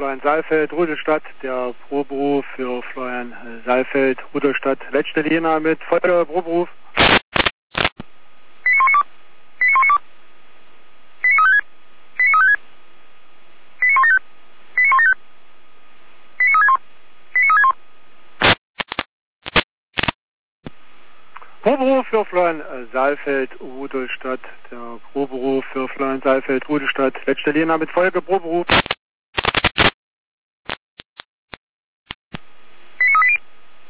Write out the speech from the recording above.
Florian Saalfeld, Rudolstadt. Der Proberuf für Florian Saalfeld, Rudolstadt. Letzte Linie mit Folge Proberuf. Proberuf für Florian Saalfeld, Rudolstadt. Der Proberuf für Florian Saalfeld, Rudolstadt. Letzte Linie mit Folge Proberuf.